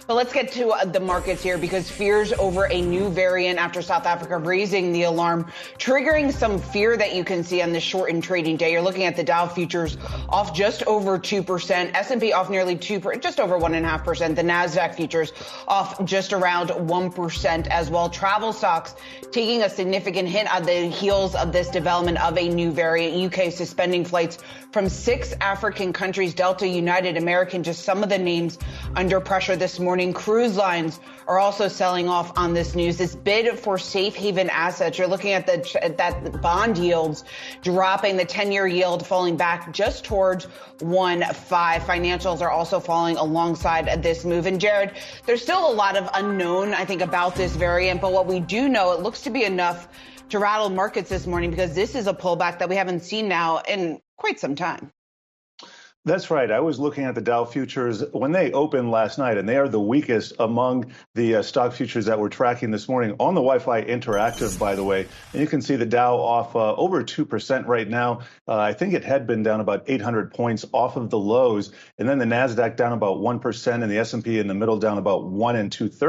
But let's get to the markets here because fears over a new variant after South Africa raising the alarm, triggering some fear that you can see on this shortened trading day. You're looking at the Dow futures off just over 2%, S&P off nearly 2%, just over 1.5%. The NASDAQ futures off just around 1% as well. Travel stocks taking a significant hit on the heels of this development of a new variant. UK suspending flights from 6 African countries, Delta, United, American, just some of the names under pressure this morning. Cruise lines are also selling off on this news. This bid for safe haven assets, you're looking at that bond yields dropping, the 10-year yield falling back just towards 1.5. Financials are also falling alongside this move. And Jared, there's still a lot of unknown, I think, about this variant. But what we do know, it looks to be enough to rattle markets this morning because this is a pullback that we haven't seen now in quite some time. That's right. I was looking at the Dow futures when they opened last night, and they are the weakest among the stock futures that we're tracking this morning on the Wi-Fi Interactive, by the way. And you can see the Dow off over 2% right now. I think it had been down about 800 points off of the lows. And then the NASDAQ down about 1% and the S&P in the middle down about 1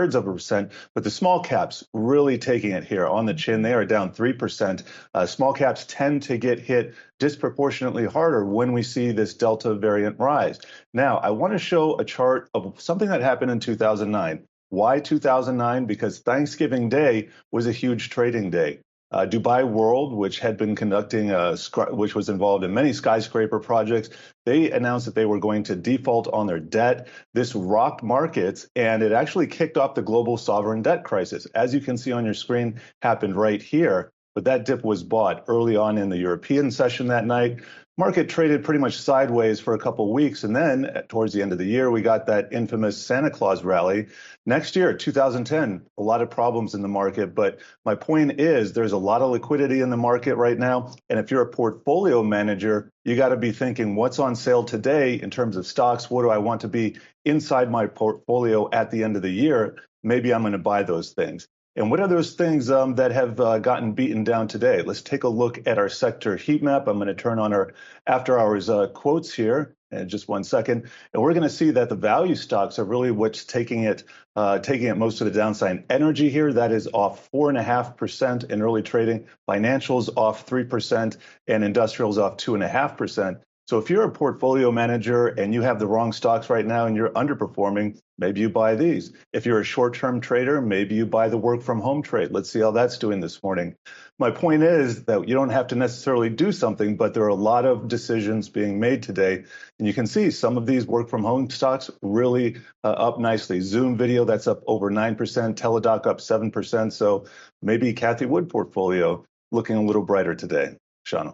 2/3%. But the small caps really taking it here on the chin. They are down 3%. Small caps tend to get hit disproportionately harder when we see this Delta variant rise. Now, I want to show a chart of something that happened in 2009. Why 2009? Because Thanksgiving Day was a huge trading day. Dubai World, which had been conducting, which was involved in many skyscraper projects, they announced that they were going to default on their debt. This rocked markets, and it actually kicked off the global sovereign debt crisis. As you can see on your screen, happened right here. But that dip was bought early on in the European session that night. Market traded pretty much sideways for a couple of weeks. And then towards the end of the year, we got that infamous Santa Claus rally. Next year, 2010, a lot of problems in the market. But my point is there's a lot of liquidity in the market right now. And if you're a portfolio manager, you got to be thinking what's on sale today in terms of stocks. What do I want to be inside my portfolio at the end of the year? Maybe I'm going to buy those things. And what are those things that have gotten beaten down today? Let's take a look at our sector heat map. I'm going to turn on our after hours quotes here in just 1 second. And we're going to see that the value stocks are really what's taking it most of the downside. Energy here, that is off 4.5% in early trading. Financials off 3% and industrials off 2.5%. So if you're a portfolio manager and you have the wrong stocks right now and you're underperforming, maybe you buy these. If you're a short-term trader, maybe you buy the work-from-home trade. Let's see how that's doing this morning. My point is that you don't have to necessarily do something, but there are a lot of decisions being made today. And you can see some of these work-from-home stocks really up nicely. Zoom Video, that's up over 9%. Teladoc up 7%. So maybe Cathie Wood portfolio looking a little brighter today. Shana.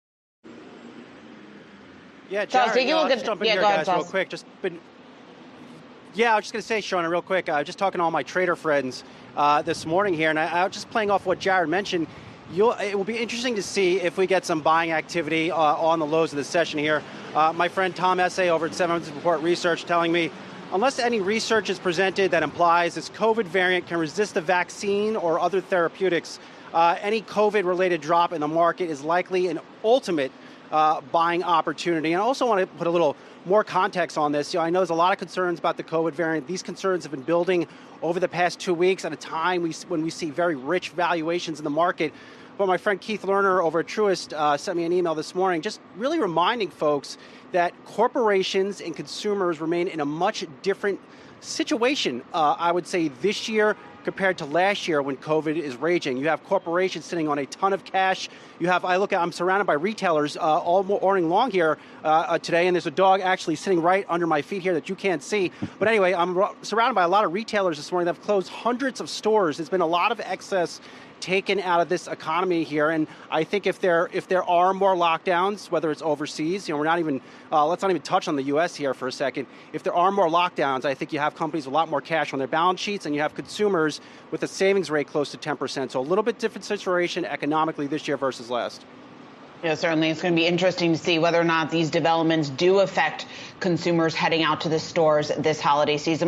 Yeah, Jared, I'll just jump in here, guys, real quick. I was just going to say, Shauna, real quick, just talking to all my trader friends this morning here, and I was just playing off what Jared mentioned. It will be interesting to see if we get some buying activity on the lows of the session here. My friend Tom Essay over at 700 Report Research telling me, unless any research is presented that implies this COVID variant can resist the vaccine or other therapeutics, any COVID-related drop in the market is likely an ultimate buying opportunity. And I also want to put a little more context on this. I know there's a lot of concerns about the COVID variant. These concerns have been building over the past 2 weeks at a time when we see very rich valuations in the market. But my friend Keith Lerner over at Truist sent me an email this morning just really reminding folks that corporations and consumers remain in a much different situation, I would say, this year compared to last year when COVID is raging. You have corporations sitting on a ton of cash. I'm surrounded by retailers all morning long here today, and there's a dog actually sitting right under my feet here that you can't see. But anyway, I'm surrounded by a lot of retailers this morning that have closed hundreds of stores. There's been a lot of excess taken out of this economy here, and I think if there are more lockdowns, whether it's overseas, we're not even let's not even touch on the U.S. here for a second. If there are more lockdowns, I think you have companies with a lot more cash on their balance sheets, and you have consumers with a savings rate close to 10%. So a little bit different situation economically this year versus last. Yeah, certainly. It's going to be interesting to see whether or not these developments do affect consumers heading out to the stores this holiday season.